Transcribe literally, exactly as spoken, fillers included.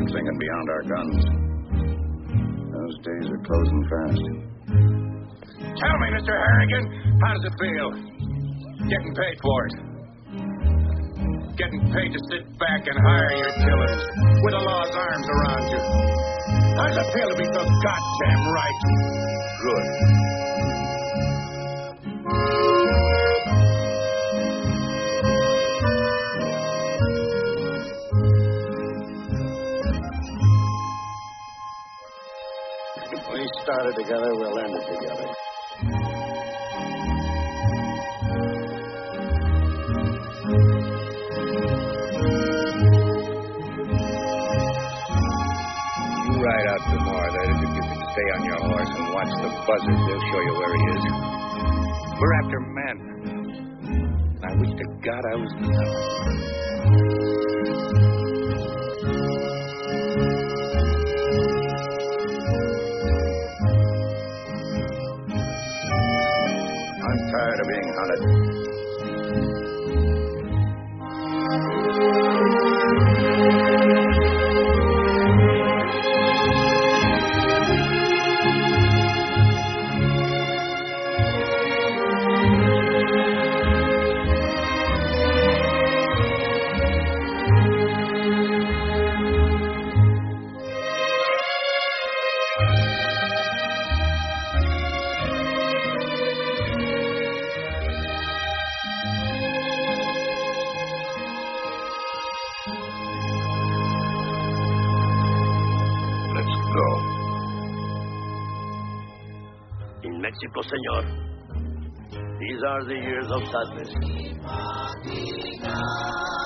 aren't thinking beyond our guns. Those days are closing fast. Tell me, Mister Harrigan, how does it feel? Getting paid for it. Getting paid to sit back and hire your killers with the law's arms around you. How does it feel to be so goddamn right? Good. We started together, we'll end it together. Ride out tomorrow, that is, if you can stay on your horse and watch the buzzards. They'll show you where he is. We're after men. And I wish to God I was the I'm tired of being hunted. In Mexico, senor, these are the years of sadness.